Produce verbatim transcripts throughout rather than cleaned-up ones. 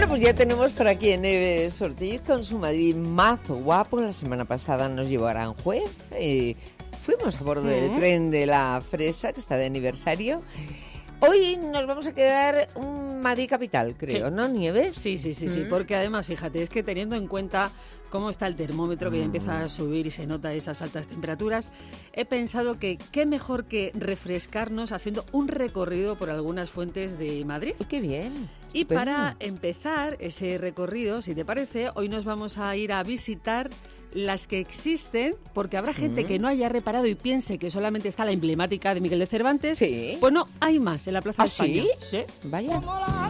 Bueno, pues ya tenemos por aquí a Neves Ortiz con su Madrid mazo guapo. La semana pasada nos llevó a Aranjuez. Eh, fuimos a bordo mm. del tren de la Fresa, que está de aniversario. Hoy nos vamos a quedar un Madrid capital, creo, sí. ¿no, Nieves? Sí, sí, sí, mm. sí, porque además, fíjate, es que teniendo en cuenta cómo está el termómetro, que ya empieza a subir y se nota esas altas temperaturas, he pensado que qué mejor que refrescarnos haciendo un recorrido por algunas fuentes de Madrid. ¡Oh, qué bien! Y estupendo. Para empezar ese recorrido, si te parece, hoy nos vamos a ir a visitar las que existen, porque habrá gente mm. que no haya reparado y piense que solamente está la emblemática de Miguel de Cervantes. Sí. Pues no, hay más en la Plaza ¿Ah, de España. ¿sí? Sí. Vaya.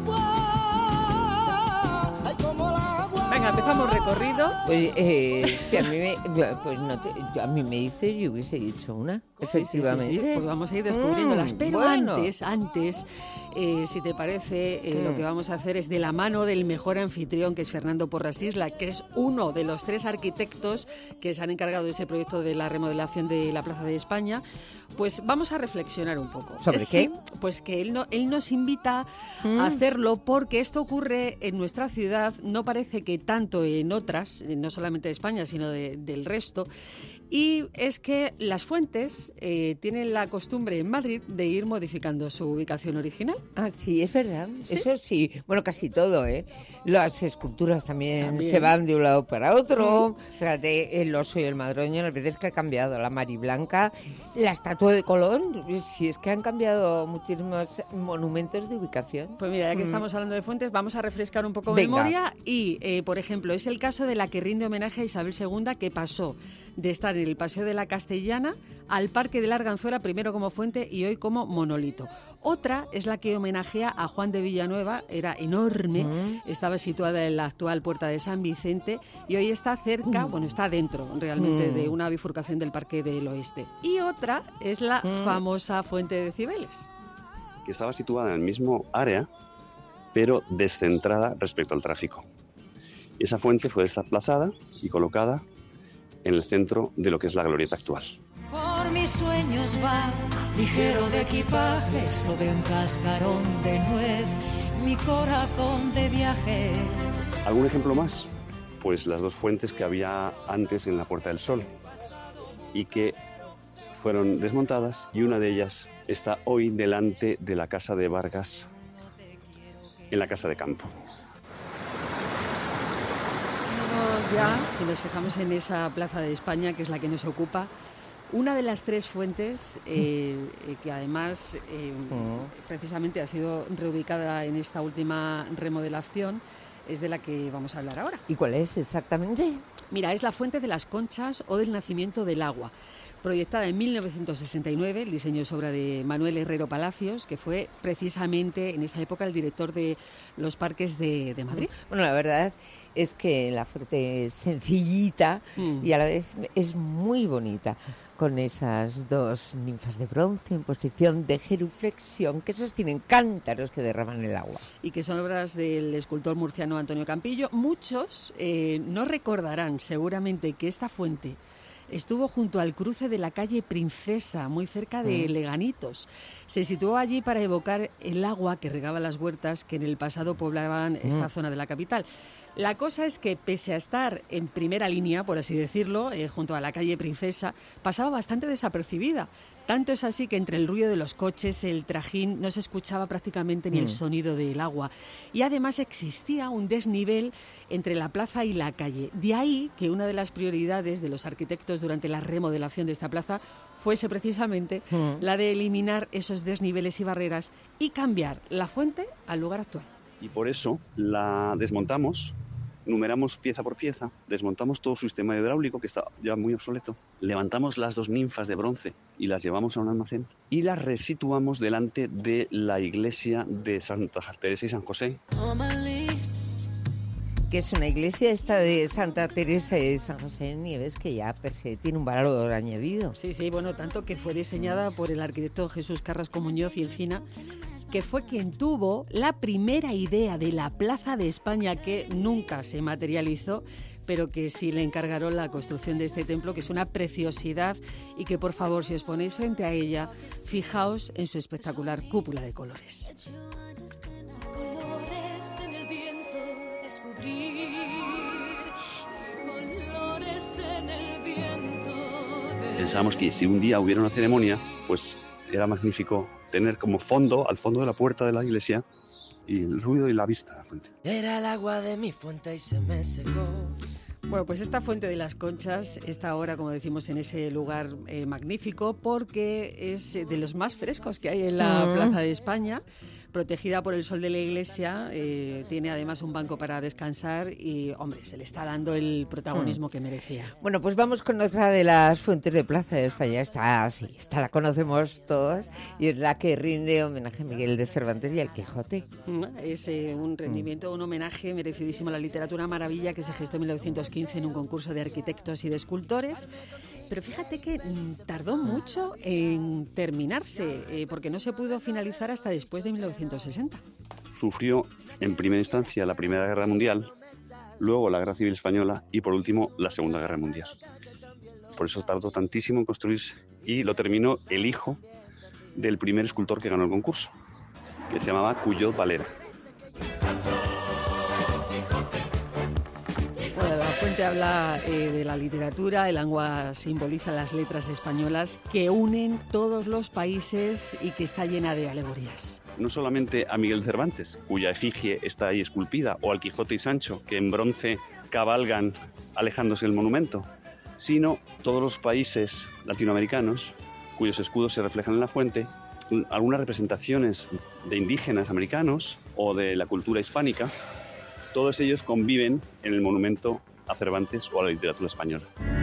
Venga, empezamos recorrido. Pues, eh, sí, a mí me, pues no te, a mí me dice, yo hubiese dicho una, efectivamente. Sí, sí, sí, pues vamos a ir descubriéndolas, mm, pero bueno. antes, antes, eh, si te parece, eh, mm. lo que vamos a hacer es de la mano del mejor anfitrión, que es Fernando Porras Isla, que es uno de los tres arquitectos que se han encargado de ese proyecto de la remodelación de la Plaza de España. Pues vamos a reflexionar un poco. ¿Sobre eh, qué? Sí, pues que él, no, él nos invita mm. a hacerlo porque esto ocurre en nuestra ciudad, no parece que tanto en otras, no solamente de España, sino de, del resto. Y es que las fuentes eh, tienen la costumbre en Madrid de ir modificando su ubicación original. Ah, sí, es verdad. ¿Sí? Eso sí. Bueno, casi todo, ¿eh? Las esculturas también, también. se van de un lado para otro. Mm. Fíjate, el oso y el madroño, las veces que ha cambiado. La Mariblanca, la estatua de Colón. Sí, es que han cambiado muchísimos monumentos de ubicación. Pues mira, ya que mm. estamos hablando de fuentes, vamos a refrescar un poco Venga. memoria. Y, eh, por ejemplo, es el caso de la que rinde homenaje a Isabel segunda, que pasó de estar en el Paseo de la Castellana al Parque de la Arganzuela, primero como fuente y hoy como monolito. Otra es la que homenajea a Juan de Villanueva, era enorme, mm. estaba situada en la actual Puerta de San Vicente y hoy está cerca, mm. bueno, está dentro realmente mm. de una bifurcación del Parque del Oeste. Y otra es la mm. famosa Fuente de Cibeles, que estaba situada en el mismo área, pero descentrada respecto al tráfico. Y esa fuente fue desplazada y colocada en el centro de lo que es la glorieta actual. Por mis sueños va, ligero de equipaje, sobre un cascarón de nuez, mi corazón de viaje. ¿Algún ejemplo más? Pues las dos fuentes que había antes en la Puerta del Sol y que fueron desmontadas, y una de ellas está hoy delante de la casa de Vargas, en la Casa de Campo. Ya, si nos fijamos en esa Plaza de España, que es la que nos ocupa, una de las tres fuentes eh, que además eh, mm. precisamente ha sido reubicada en esta última remodelación es de la que vamos a hablar ahora. ¿Y cuál es exactamente? Mira, es la Fuente de las Conchas o del Nacimiento del Agua. Proyectada en mil novecientos sesenta y nueve, el diseño es obra de Manuel Herrero Palacios, que fue precisamente en esa época el director de los parques de, de Madrid. Bueno, la verdad es que la fuente es sencillita mm. y a la vez es muy bonita, con esas dos ninfas de bronce en posición de genuflexión que sostienen cántaros que derraman el agua. Y que son obras del escultor murciano Antonio Campillo. Muchos eh, no recordarán seguramente que esta fuente estuvo junto al cruce de la calle Princesa, muy cerca de mm. Leganitos. Se situó allí para evocar el agua que regaba las huertas que en el pasado poblaban mm. esta zona de la capital. La cosa es que, pese a estar en primera línea, por así decirlo, eh, junto a la calle Princesa, pasaba bastante desapercibida. Tanto es así que entre el ruido de los coches, el trajín, no se escuchaba prácticamente ni mm. el sonido del agua. Y además existía un desnivel entre la plaza y la calle. De ahí que una de las prioridades de los arquitectos durante la remodelación de esta plaza fuese precisamente mm. la de eliminar esos desniveles y barreras y cambiar la fuente al lugar actual. Y por eso la desmontamos, numeramos pieza por pieza, desmontamos todo su sistema hidráulico, que está ya muy obsoleto, levantamos las dos ninfas de bronce y las llevamos a un almacén y las resituamos delante de la iglesia de Santa Teresa y San José. Que es una iglesia esta de Santa Teresa y San José de Nieves, que ya per se tiene un valor añadido. Sí, sí, bueno, tanto que fue diseñada por el arquitecto Jesús Carrasco Muñoz y Encina, que fue quien tuvo la primera idea de la Plaza de España, que nunca se materializó, pero que sí le encargaron la construcción de este templo, que es una preciosidad y que, por favor, si os ponéis frente a ella, fijaos en su espectacular cúpula de colores. descubrir y colores en el viento. Pensábamos que si un día hubiera una ceremonia, pues era magnífico tener como fondo, al fondo de la puerta de la iglesia, y el ruido y la vista de la fuente. Era el agua de mi fuente y se me secó. Bueno, pues esta Fuente de las Conchas está ahora, como decimos, en ese lugar eh, magnífico porque es de los más frescos que hay en la mm. Plaza de España. Protegida por el sol de la iglesia, eh, tiene además un banco para descansar y, hombre, se le está dando el protagonismo mm. que merecía. Bueno, pues vamos con otra de las fuentes de Plaza de España. Esta, sí, esta la conocemos todos y es la que rinde homenaje a Miguel de Cervantes y al Quijote. Es eh, un rendimiento, un homenaje merecidísimo a la literatura maravilla que se gestó en mil novecientos quince en un concurso de arquitectos y de escultores. Pero fíjate que mm, tardó mucho en terminarse, eh, porque no se pudo finalizar hasta después de mil novecientos sesenta. Sufrió en primera instancia la Primera Guerra Mundial, luego la Guerra Civil Española y por último la Segunda Guerra Mundial. Por eso tardó tantísimo en construirse y lo terminó el hijo del primer escultor que ganó el concurso, que se llamaba Cuyot Valera. Bueno, la fuente habla eh, de la literatura, el agua simboliza las letras españolas que unen todos los países y que está llena de alegorías. No solamente a Miguel Cervantes, cuya efigie está ahí esculpida, o al Quijote y Sancho, que en bronce cabalgan alejándose del monumento, sino todos los países latinoamericanos cuyos escudos se reflejan en la fuente, algunas representaciones de indígenas americanos o de la cultura hispánica. Todos ellos conviven en el monumento a Cervantes o a la literatura española.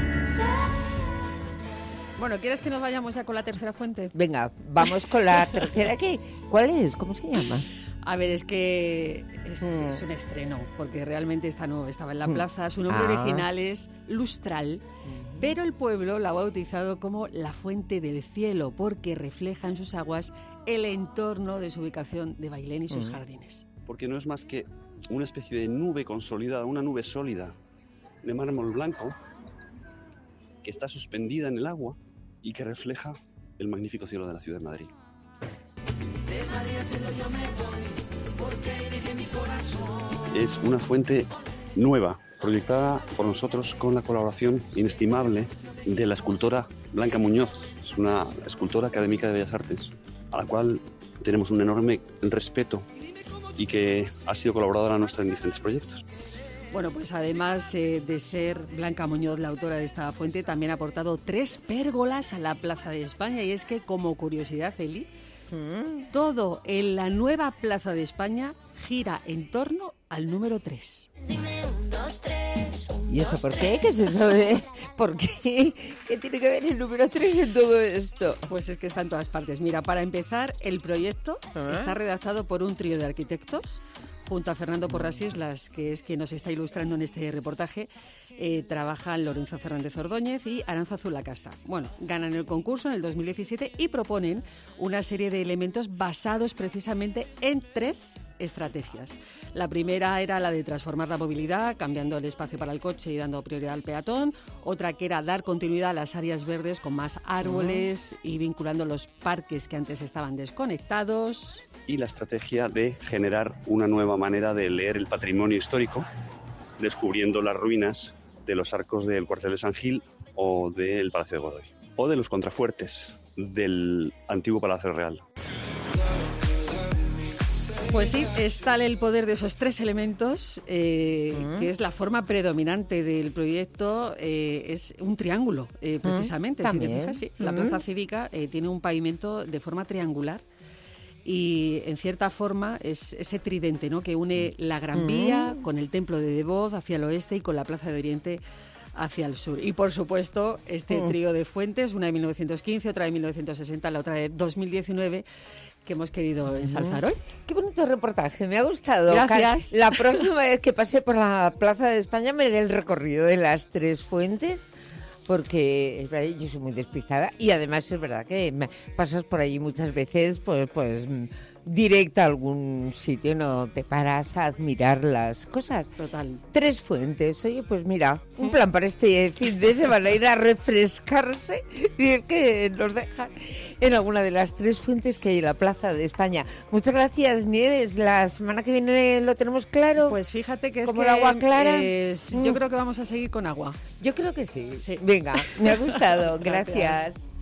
Bueno, ¿quieres que nos vayamos ya con la tercera fuente? Venga, vamos con la tercera. ¿Qué? ¿Cuál es? ¿Cómo se llama? A ver, es que es, Mm. es un estreno, porque realmente esta no estaba en la Mm. plaza. Su nombre Ah. original es Lustral, pero el pueblo la ha bautizado como la Fuente del Cielo, porque refleja en sus aguas el entorno de su ubicación de Bailén y sus Mm. jardines. Porque no es más que una especie de nube consolidada, una nube sólida de mármol blanco que está suspendida en el agua y que refleja el magnífico cielo de la ciudad de Madrid. Es una fuente nueva, proyectada por nosotros con la colaboración inestimable de la escultora Blanca Muñoz. Es una escultora académica de Bellas Artes, a la cual tenemos un enorme respeto y que ha sido colaboradora nuestra en diferentes proyectos. Bueno, pues además eh, de ser Blanca Muñoz la autora de esta fuente, también ha aportado tres pérgolas a la Plaza de España. Y es que, como curiosidad, Eli, Mm. todo en la nueva Plaza de España gira en torno al número tres. ¿Y eso por qué? ¿Qué es eso de...? ¿Por qué? ¿Qué tiene que ver el número tres en todo esto? Pues es que está en todas partes. Mira, para empezar, el proyecto ¿Ah? está redactado por un trío de arquitectos, junto a Fernando Porras Islas, que es quien nos está ilustrando en este reportaje. Eh, trabajan Lorenzo Fernández Ordóñez y Aranza Zulacasta. Bueno, ganan el concurso en el dos mil diecisiete y proponen una serie de elementos basados precisamente en tres estrategias. La primera era la de transformar la movilidad, cambiando el espacio para el coche y dando prioridad al peatón. Otra que era dar continuidad a las áreas verdes con más árboles y vinculando los parques que antes estaban desconectados. Y la estrategia de generar una nueva manera de leer el patrimonio histórico, descubriendo las ruinas de los arcos del cuartel de San Gil o del Palacio de Godoy, o de los contrafuertes del antiguo Palacio Real. Pues sí, es tal el poder de esos tres elementos, eh, Mm. que es la forma predominante del proyecto, eh, es un triángulo, eh, precisamente. Si te también. fijas, sí, la Mm. plaza cívica eh, tiene un pavimento de forma triangular y, en cierta forma, es ese tridente, ¿no?, que une la Gran Vía con el Templo de Devoz hacia el oeste y con la Plaza de Oriente hacia el sur. Y, por supuesto, este Mm. trío de fuentes, una de mil novecientos quince, otra de mil novecientos sesenta, la otra de dos mil diecinueve, que hemos querido ensalzar hoy. Qué bonito reportaje, me ha gustado. Gracias. La próxima vez que pase por la Plaza de España me haré el recorrido de las tres fuentes, porque es verdad, yo soy muy despistada y además es verdad que me pasas por allí muchas veces, pues, pues directa a algún sitio, no te paras a admirar las cosas. Total. Tres fuentes, oye, pues mira, un plan para este fin de semana, ir a refrescarse y es que nos dejan. en alguna de las tres fuentes que hay en la Plaza de España. Muchas gracias, Nieves. La semana que viene lo tenemos claro. Pues fíjate que es como que el agua clara. Es, Mm. yo creo que vamos a seguir con agua. Yo creo que sí. Sí. Venga, me ha gustado. Gracias. Gracias.